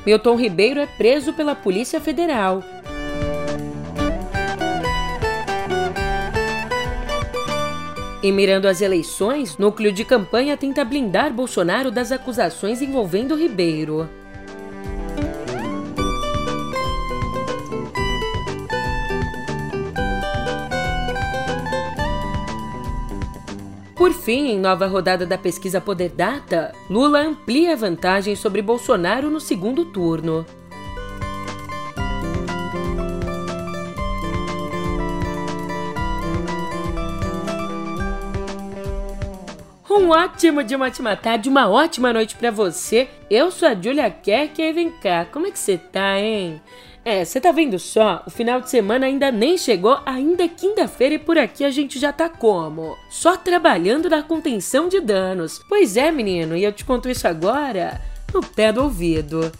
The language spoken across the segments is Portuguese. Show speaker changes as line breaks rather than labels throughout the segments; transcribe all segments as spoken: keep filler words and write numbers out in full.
Milton Ribeiro é preso pela Polícia Federal. E mirando as eleições, núcleo de campanha tenta blindar Bolsonaro das acusações envolvendo Ribeiro. Por fim, em nova rodada da pesquisa Poder Data, Lula amplia a vantagem sobre Bolsonaro no segundo turno. Um ótimo dia, uma ótima tarde, uma ótima noite pra você. Eu sou a Julia Kerk e vem cá, como é que você tá, hein? É, você tá vendo só? O final de semana ainda nem chegou, ainda é quinta-feira e por aqui a gente já tá como? Só trabalhando na contenção de danos. Pois é, menino, e eu te conto isso agora no pé do ouvido.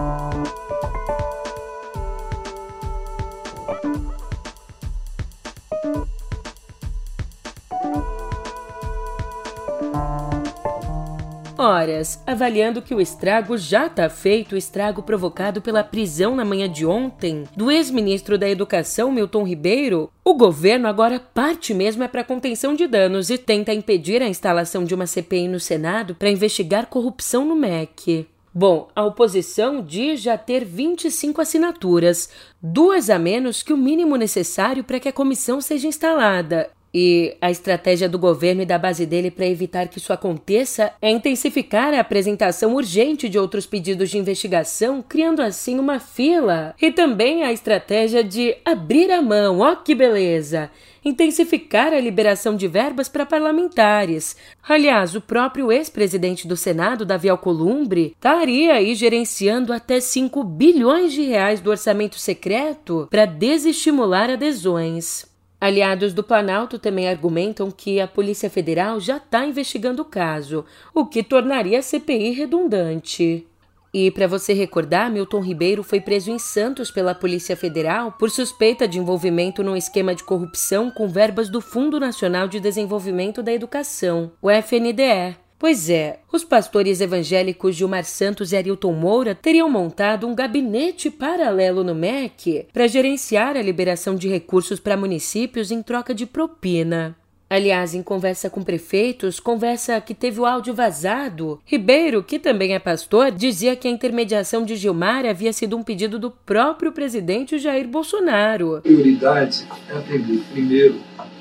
Horas, avaliando que o estrago já tá feito, o estrago provocado pela prisão na manhã de ontem do ex-ministro da Educação, Milton Ribeiro, o governo agora parte mesmo é para contenção de danos e tenta impedir a instalação de uma C P I no Senado para investigar corrupção no M E C. Bom, a oposição diz já ter vinte e cinco assinaturas, duas a menos que o mínimo necessário para que a comissão seja instalada. E a estratégia do governo e da base dele para evitar que isso aconteça é intensificar a apresentação urgente de outros pedidos de investigação, criando assim uma fila. E também a estratégia de abrir a mão, ó que beleza! Intensificar a liberação de verbas para parlamentares. Aliás, o próprio ex-presidente do Senado, Davi Alcolumbre, estaria aí gerenciando até cinco bilhões de reais do orçamento secreto para desestimular adesões. Aliados do Planalto também argumentam que a Polícia Federal já está investigando o caso, o que tornaria a C P I redundante. E, para você recordar, Milton Ribeiro foi preso em Santos pela Polícia Federal por suspeita de envolvimento num esquema de corrupção com verbas do Fundo Nacional de Desenvolvimento da Educação, o F N D E. Pois é, os pastores evangélicos Gilmar Santos e Arilton Moura teriam montado um gabinete paralelo no M E C para gerenciar a liberação de recursos para municípios em troca de propina. Aliás, em conversa com prefeitos, conversa que teve o áudio vazado, Ribeiro, que também é pastor, dizia que a intermediação de Gilmar havia sido um pedido do próprio presidente Jair Bolsonaro.
A prioridade é atender primeiro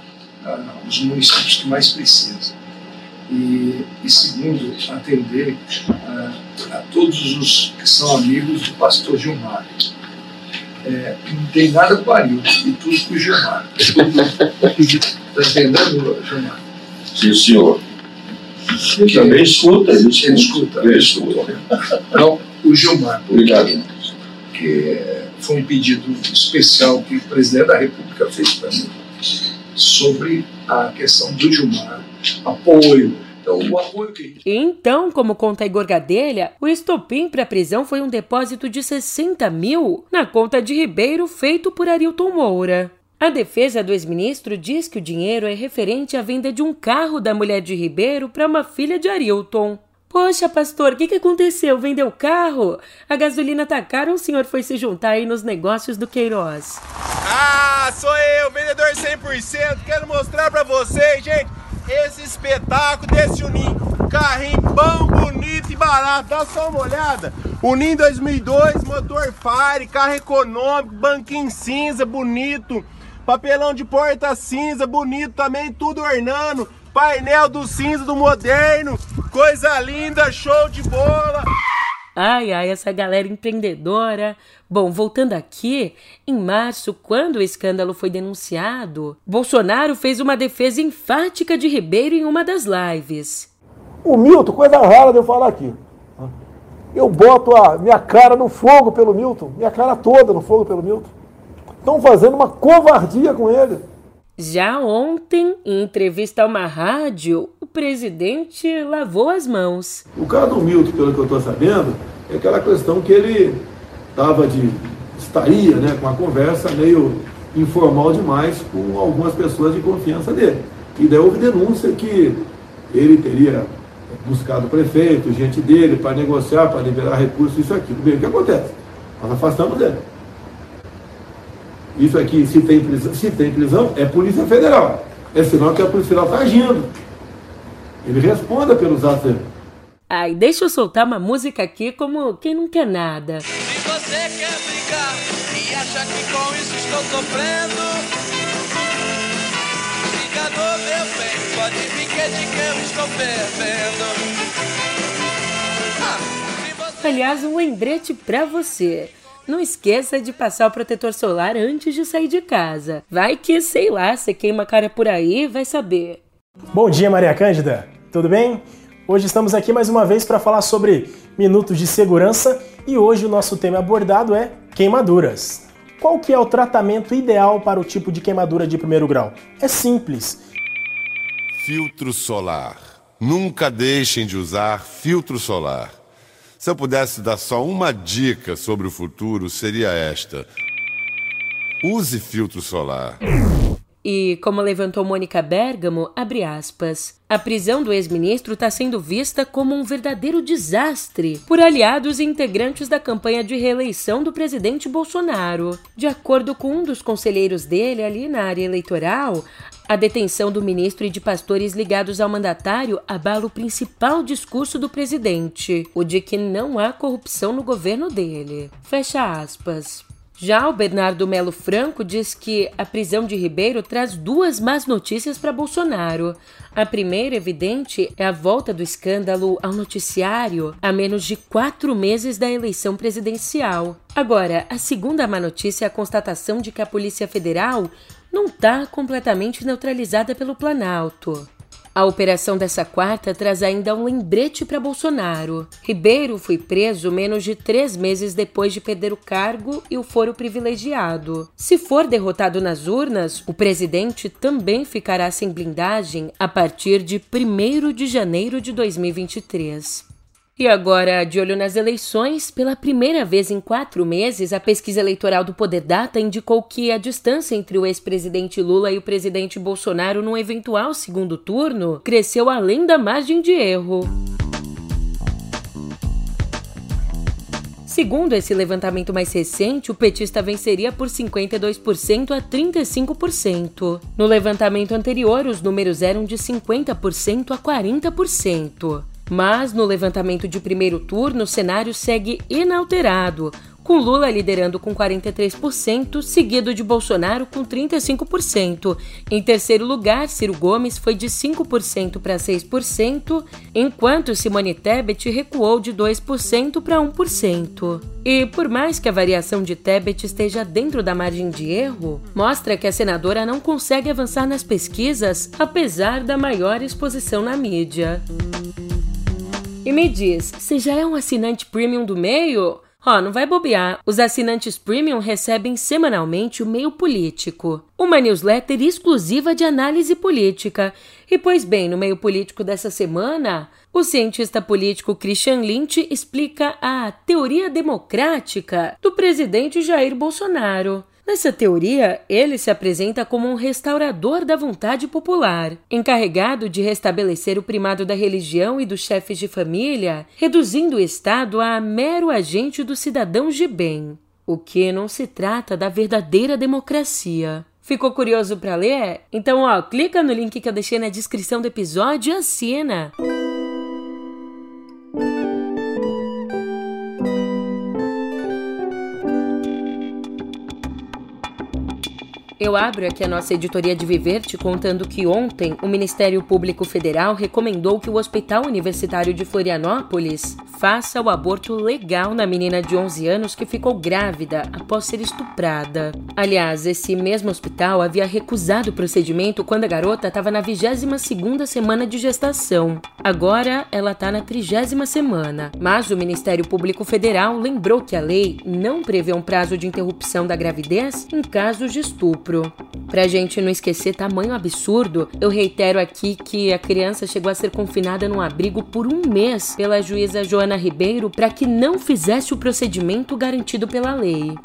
uh, os municípios que mais precisam. E, e segundo, atender a, a todos os que são amigos do pastor Gilmar. É, não tem nada com o Arilton e tudo com o Gilmar. Está entendendo, Gilmar?
Sim, senhor.
Que
também escuta,
ele escuta. Ele escuta. Então, o Gilmar.
Obrigado.
Que foi um pedido especial que o presidente da República fez para mim sobre a questão do Gilmar. Apoio. Então, o apoio que...
Então, como conta Igor Gadelha, o estopim para a prisão foi um depósito de sessenta mil na conta de Ribeiro feito por Arilton Moura. A defesa do ex-ministro diz que o dinheiro é referente à venda de um carro da mulher de Ribeiro para uma filha de Arilton. Poxa, pastor, o que, que aconteceu? Vendeu o carro? A gasolina tá cara ou o senhor foi se juntar aí nos negócios do Queiroz?
Ah, sou eu, vendedor cem por cento. Quero mostrar pra vocês, gente, esse espetáculo desse Unim. Carrinho bom, bonito e barato. Dá só uma olhada. Unim dois mil e dois, motor Fire, carro econômico, banquinho cinza, bonito. Papelão de porta cinza, bonito também, tudo ornando. Painel do cinza do moderno. Coisa linda, show de bola.
Ai, ai, essa galera empreendedora. Bom, voltando aqui, em março, quando o escândalo foi denunciado, Bolsonaro fez uma defesa enfática de Ribeiro em uma das lives.
O Milton, coisa rara de eu falar aqui. Eu boto a minha cara no fogo pelo Milton, minha cara toda no fogo pelo Milton. Estão fazendo uma covardia com ele.
Já ontem, em entrevista a uma rádio, o presidente lavou as mãos.
O caso do Milton, pelo que eu estou sabendo, é aquela questão que ele estava de... estaria, né, com uma conversa meio informal demais com algumas pessoas de confiança dele. E daí houve denúncia que ele teria buscar do prefeito, gente dele, para negociar, para liberar recursos, isso aqui. Bem, o que acontece? Nós afastamos ele. Isso aqui, se tem prisão, se tem prisão é Polícia Federal. É sinal que a Polícia Federal está agindo. Ele responda pelos atos dele.
Ai, deixa eu soltar uma música aqui como quem não quer nada.
Se você quer brincar e acha que com isso estou sofrendo, enganou meu bem, pode vir que de que eu estou fervendo. Ah, você...
Aliás, um lembrete pra você. Não esqueça de passar o protetor solar antes de sair de casa. Vai que, sei lá, você queima a cara por aí, vai saber.
Bom dia, Maria Cândida. Tudo bem? Hoje estamos aqui mais uma vez para falar sobre minutos de segurança e hoje o nosso tema abordado é queimaduras. Qual que é o tratamento ideal para o tipo de queimadura de primeiro grau? É simples.
Filtro solar. Nunca deixem de usar filtro solar. Se eu pudesse dar só uma dica sobre o futuro, seria esta. Use filtro solar.
E, como levantou Mônica Bergamo, abre aspas, a prisão do ex-ministro está sendo vista como um verdadeiro desastre por aliados e integrantes da campanha de reeleição do presidente Bolsonaro. De acordo com um dos conselheiros dele ali na área eleitoral, a detenção do ministro e de pastores ligados ao mandatário abala o principal discurso do presidente, o de que não há corrupção no governo dele. Fecha aspas. Já o Bernardo Melo Franco diz que a prisão de Ribeiro traz duas más notícias para Bolsonaro. A primeira, evidente, é a volta do escândalo ao noticiário a menos de quatro meses da eleição presidencial. Agora, a segunda má notícia é a constatação de que a Polícia Federal não está completamente neutralizada pelo Planalto. A operação dessa quarta traz ainda um lembrete para Bolsonaro. Ribeiro foi preso menos de três meses depois de perder o cargo e o foro privilegiado. Se for derrotado nas urnas, o presidente também ficará sem blindagem a partir de primeiro de janeiro de dois mil e vinte e três. E agora, de olho nas eleições, pela primeira vez em quatro meses, a pesquisa eleitoral do Poder Data indicou que a distância entre o ex-presidente Lula e o presidente Bolsonaro num eventual segundo turno cresceu além da margem de erro. Segundo esse levantamento mais recente, o petista venceria por cinquenta e dois por cento a trinta e cinco por cento. No levantamento anterior, os números eram de cinquenta por cento a quarenta por cento. Mas, no levantamento de primeiro turno, o cenário segue inalterado, com Lula liderando com quarenta e três por cento, seguido de Bolsonaro com trinta e cinco por cento. Em terceiro lugar, Ciro Gomes foi de cinco por cento para seis por cento, enquanto Simone Tebet recuou de dois por cento para um por cento. E por mais que a variação de Tebet esteja dentro da margem de erro, mostra que a senadora não consegue avançar nas pesquisas, apesar da maior exposição na mídia. E me diz, você já é um assinante premium do Meio? Ó, oh, não vai bobear. Os assinantes premium recebem semanalmente o Meio Político, uma newsletter exclusiva de análise política. E pois bem, no Meio Político dessa semana, o cientista político Christian Lynch explica a teoria democrática do presidente Jair Bolsonaro. Nessa teoria, ele se apresenta como um restaurador da vontade popular, encarregado de restabelecer o primado da religião e dos chefes de família, reduzindo o Estado a mero agente dos cidadãos de bem, o que não se trata da verdadeira democracia. Ficou curioso para ler? Então, ó, clica no link que eu deixei na descrição do episódio e assina! Eu abro aqui a nossa editoria de Viver te contando que ontem o Ministério Público Federal recomendou que o Hospital Universitário de Florianópolis faça o aborto legal na menina de onze anos que ficou grávida após ser estuprada. Aliás, esse mesmo hospital havia recusado o procedimento quando a garota estava na vigésima segunda semana de gestação. Agora ela está na trigésima semana. Mas o Ministério Público Federal lembrou que a lei não prevê um prazo de interrupção da gravidez em casos de estupro. Pra gente não esquecer tamanho absurdo, eu reitero aqui que a criança chegou a ser confinada num abrigo por um mês pela juíza Joana Ribeiro para que não fizesse o procedimento garantido pela lei.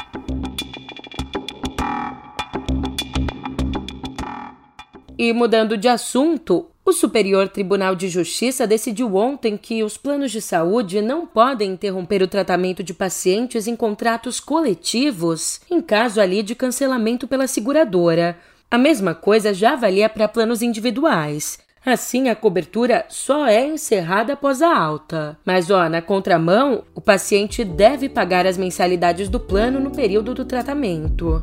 E mudando de assunto, O Superior Tribunal de Justiça decidiu ontem que os planos de saúde não podem interromper o tratamento de pacientes em contratos coletivos em caso ali de cancelamento pela seguradora. A mesma coisa já valia para planos individuais. Assim, a cobertura só é encerrada após a alta. Mas, ó, na contramão, o paciente deve pagar as mensalidades do plano no período do tratamento.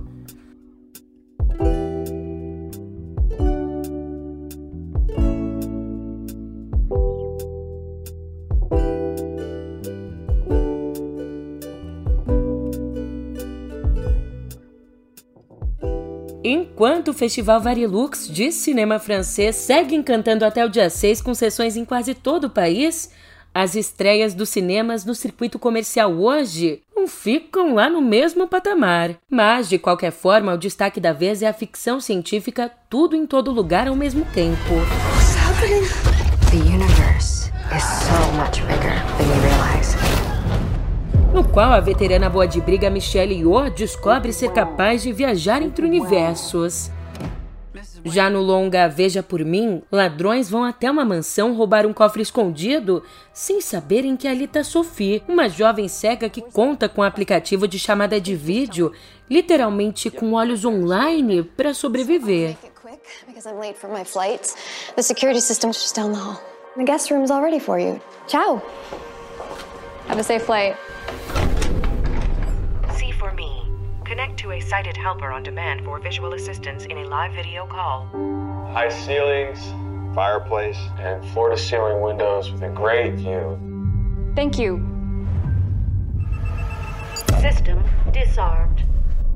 Enquanto o Festival Varilux de cinema francês segue encantando até o dia seis com sessões em quase todo o país, as estreias dos cinemas no circuito comercial hoje não ficam lá no mesmo patamar. Mas, de qualquer forma, o destaque da vez é a ficção científica Tudo em Todo Lugar ao mesmo tempo.
What's happening? The universe is so much bigger than you realize.
No qual a veterana boa de briga Michelle Yeoh descobre ser capaz de viajar entre universos. Já no longa Veja Por Mim, ladrões vão até uma mansão roubar um cofre escondido sem saberem que ali está Sophie, uma jovem cega que conta com um aplicativo de chamada de vídeo, literalmente com olhos online, para sobreviver.
Have a safe flight.
C four me. Connect to a sighted helper on demand for visual assistance in a live video call.
High ceilings, fireplace, and floor-to-ceiling windows with a great view.
Thank you.
System disarmed.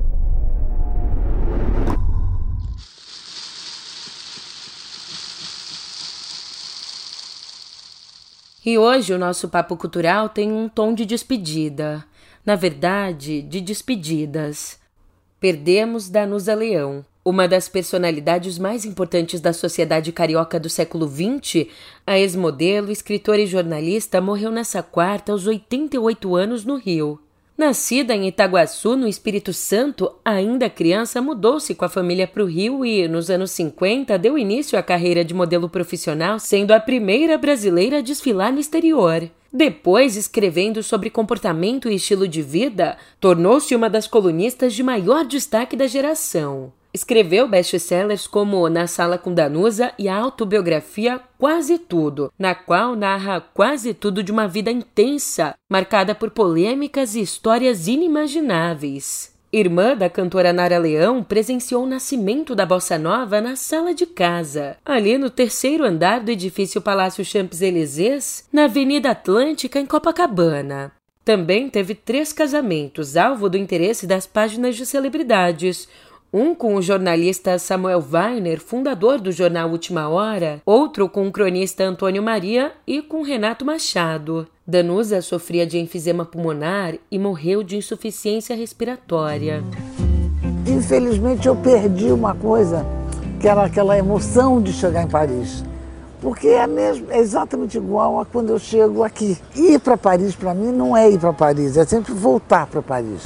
E hoje o nosso Papo Cultural tem um tom de despedida. Na verdade, de despedidas. Perdemos Danusa Leão, uma das personalidades mais importantes da sociedade carioca do século vinte. A ex-modelo, escritora e jornalista morreu nessa quarta aos oitenta e oito anos no Rio. Nascida em Itaguaçu, no Espírito Santo, ainda criança, mudou-se com a família para o Rio e, nos anos cinquenta, deu início à carreira de modelo profissional, sendo a primeira brasileira a desfilar no exterior. Depois, escrevendo sobre comportamento e estilo de vida, tornou-se uma das colunistas de maior destaque da geração. Escreveu best-sellers como Na Sala com Danusa e a autobiografia Quase Tudo, na qual narra quase tudo de uma vida intensa, marcada por polêmicas e histórias inimagináveis. Irmã da cantora Nara Leão, presenciou o nascimento da bossa nova na sala de casa, ali no terceiro andar do edifício Palácio Champs-Élysées, na Avenida Atlântica, em Copacabana. Também teve três casamentos, alvo do interesse das páginas de celebridades, um com o jornalista Samuel Weiner, fundador do jornal Última Hora, outro com o cronista Antônio Maria e com Renato Machado. Danusa sofria de enfisema pulmonar e morreu de insuficiência respiratória.
Infelizmente eu perdi uma coisa, que era aquela emoção de chegar em Paris. Porque é, mesmo, é exatamente igual a quando eu chego aqui. Ir para Paris, para mim, não é ir para Paris, é sempre voltar para Paris.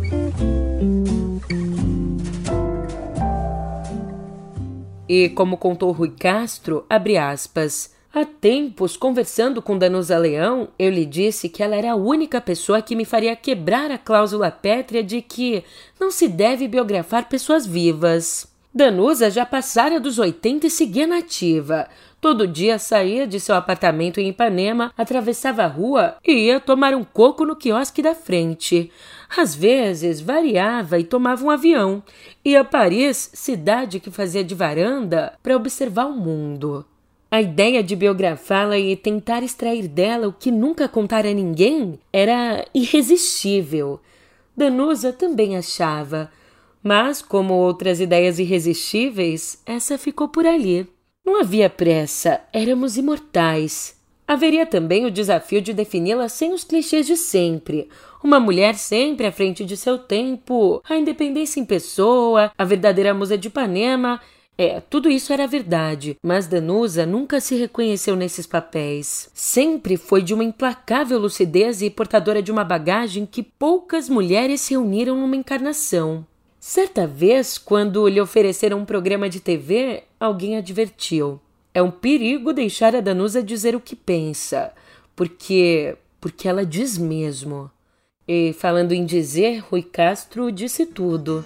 E, como contou Rui Castro, abre aspas, há tempos, conversando com Danusa Leão, eu lhe disse que ela era a única pessoa que me faria quebrar a cláusula pétrea de que não se deve biografar pessoas vivas. Danusa já passara dos oitenta e seguia nativa. Todo dia saía de seu apartamento em Ipanema, atravessava a rua e ia tomar um coco no quiosque da frente. Às vezes, variava e tomava um avião. Ia a Paris, cidade que fazia de varanda, para observar o mundo. A ideia de biografá-la e tentar extrair dela o que nunca contara a ninguém era irresistível. Danusa também achava. Mas, como outras ideias irresistíveis, essa ficou por ali. Não havia pressa, éramos imortais. Haveria também o desafio de defini-la sem os clichês de sempre. Uma mulher sempre à frente de seu tempo, a independência em pessoa, a verdadeira musa de Ipanema. É, tudo isso era verdade, mas Danusa nunca se reconheceu nesses papéis. Sempre foi de uma implacável lucidez e portadora de uma bagagem que poucas mulheres se reuniram numa encarnação. Certa vez, quando lhe ofereceram um programa de T V, alguém advertiu. É um perigo deixar a Danusa dizer o que pensa, porque, porque ela diz mesmo. E falando em dizer, Rui Castro disse tudo.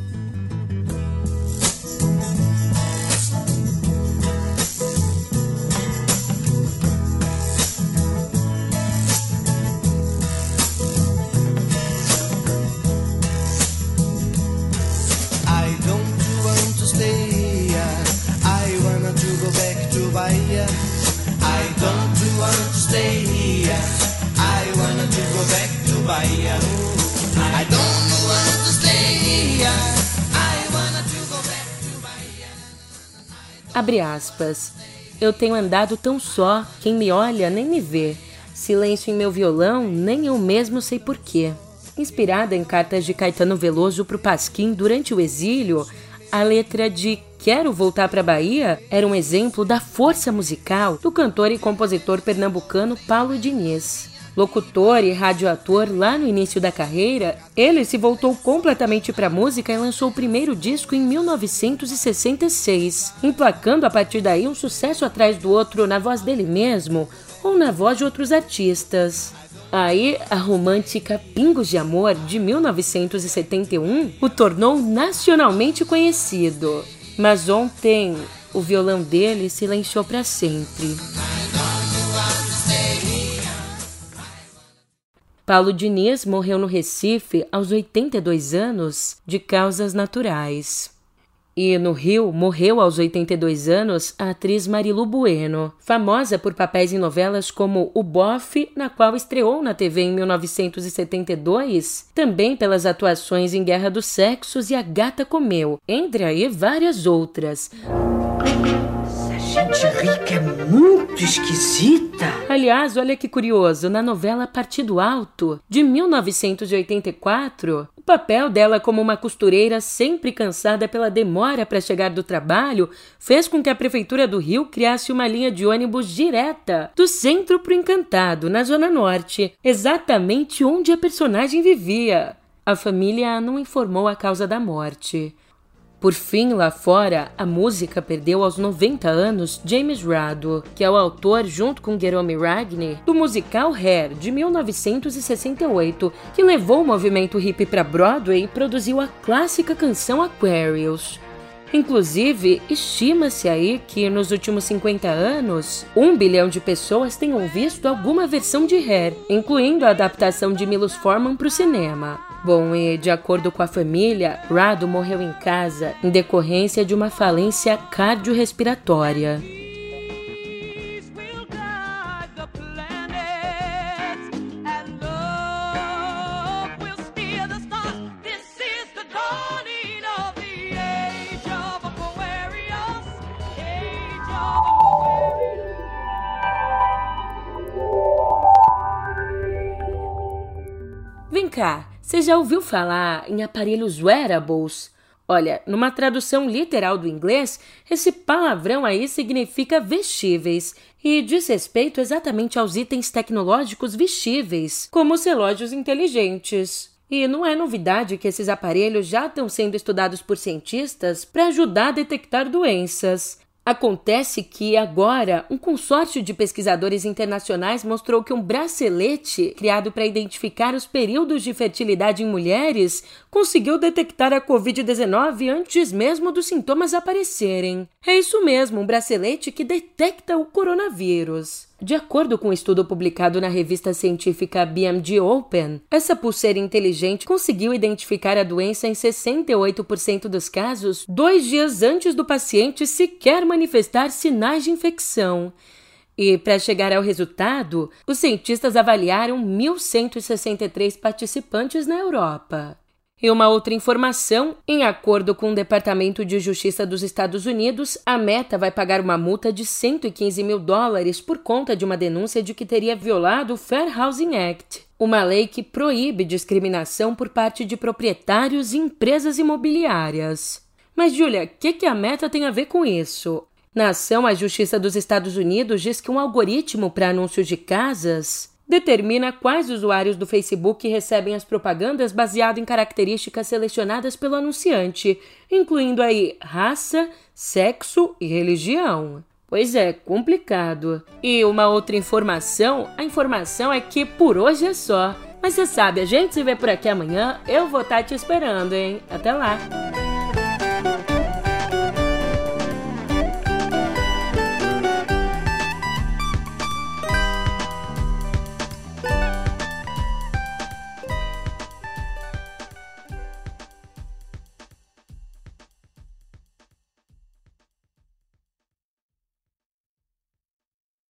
Bahia. I don't want to stay here. I wanna to go back to Bahia. I don't want to stay here. I wanna to go back to Bahia.
Abre aspas. Eu tenho andado tão só, quem me olha nem me vê. Silêncio em meu violão, nem eu mesmo sei porquê. Inspirada em cartas de Caetano Veloso pro Pasquim durante o exílio, a letra de Quero Voltar pra Bahia era um exemplo da força musical do cantor e compositor pernambucano Paulo Diniz. Locutor e radioator lá no início da carreira, ele se voltou completamente para a música e lançou o primeiro disco em mil novecentos e sessenta e seis, emplacando a partir daí um sucesso atrás do outro na voz dele mesmo ou na voz de outros artistas. Aí, a romântica Pingos de Amor, de mil novecentos e setenta e um, o tornou nacionalmente conhecido. Mas ontem, o violão dele silenciou para sempre. Paulo Diniz morreu no Recife aos oitenta e dois anos de causas naturais. E no Rio, morreu aos oitenta e dois anos a atriz Marilu Bueno, famosa por papéis em novelas como O Bofe, na qual estreou na T V em mil novecentos e setenta e dois, também pelas atuações em Guerra dos Sexos e A Gata Comeu, entre aí várias outras.
Essa gente rica é muito esquisita.
Aliás, olha que curioso, na novela Partido Alto, de mil novecentos e oitenta e quatro, o papel dela como uma costureira sempre cansada pela demora para chegar do trabalho fez com que a Prefeitura do Rio criasse uma linha de ônibus direta do centro para o Encantado, na Zona Norte, exatamente onde a personagem vivia. A família não informou a causa da morte. Por fim, lá fora, a música perdeu aos noventa anos James Rado, que é o autor, junto com Jerome Ragni, do musical Hair, de mil novecentos e sessenta e oito, que levou o movimento hippie para Broadway e produziu a clássica canção Aquarius. Inclusive, estima-se aí que nos últimos cinquenta anos, um bilhão de pessoas tenham visto alguma versão de Hair, incluindo a adaptação de Milos Forman para o cinema. Bom, e de acordo com a família, Rado morreu em casa em decorrência de uma falência cardiorrespiratória. Vem cá, você já ouviu falar em aparelhos wearables? Olha, numa tradução literal do inglês, esse palavrão aí significa vestíveis e diz respeito exatamente aos itens tecnológicos vestíveis, como os relógios inteligentes. E não é novidade que esses aparelhos já estão sendo estudados por cientistas para ajudar a detectar doenças. Acontece que, agora, um consórcio de pesquisadores internacionais mostrou que um bracelete criado para identificar os períodos de fertilidade em mulheres conseguiu detectar a covid dezenove antes mesmo dos sintomas aparecerem. É isso mesmo, um bracelete que detecta o coronavírus. De acordo com um estudo publicado na revista científica B M G Open, essa pulseira inteligente conseguiu identificar a doença em sessenta e oito por cento dos casos dois dias antes do paciente sequer manifestar sinais de infecção. E, para chegar ao resultado, os cientistas avaliaram mil cento e sessenta e três participantes na Europa. E uma outra informação, em acordo com o Departamento de Justiça dos Estados Unidos, a Meta vai pagar uma multa de cento e quinze mil dólares por conta de uma denúncia de que teria violado o Fair Housing Act, uma lei que proíbe discriminação por parte de proprietários e empresas imobiliárias. Mas, Júlia, o que, que a Meta tem a ver com isso? Na ação, a Justiça dos Estados Unidos diz que um algoritmo para anúncios de casas determina quais usuários do Facebook recebem as propagandas baseado em características selecionadas pelo anunciante, incluindo aí raça, sexo e religião. Pois é, complicado. E uma outra informação, a informação é que por hoje é só. Mas você sabe, a gente se vê por aqui amanhã, eu vou estar te esperando, hein? Até lá!